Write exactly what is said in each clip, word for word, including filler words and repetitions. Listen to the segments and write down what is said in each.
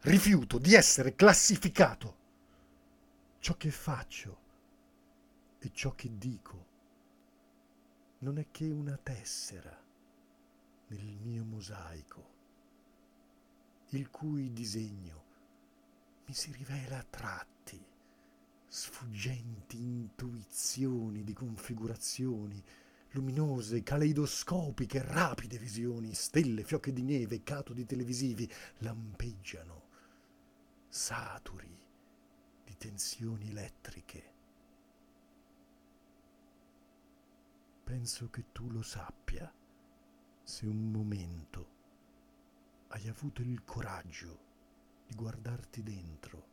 Rifiuto di essere classificato. Ciò che faccio e ciò che dico non è che una tessera nel mio mosaico, il cui disegno mi si rivela a tratti, sfuggenti intuizioni di configurazioni, luminose, caleidoscopiche, rapide visioni, stelle, fiocche di neve, catodi televisivi lampeggiano, saturi di tensioni elettriche. Penso che tu lo sappia, se un momento hai avuto il coraggio di guardarti dentro,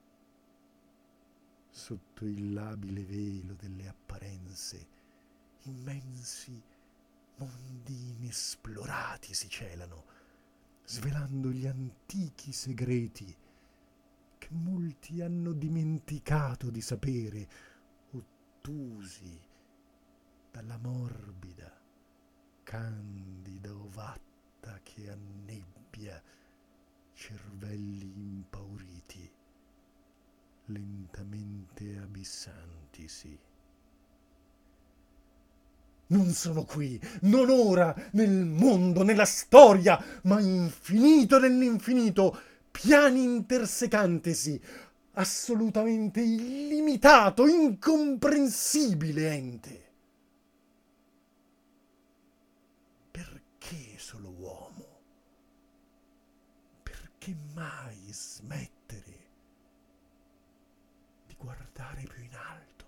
sotto il labile velo delle apparenze, immensi mondi inesplorati si celano, svelando gli antichi segreti che molti hanno dimenticato di sapere, ottusi dalla morbida, candida ovatta che annebbia cervelli impauriti, lentamente abissantisi. Non sono qui, non ora, nel mondo, nella storia, ma infinito nell'infinito, piani intersecantesi, assolutamente illimitato, incomprensibile ente. Perché solo uomo? Perché mai smettere di guardare più in alto?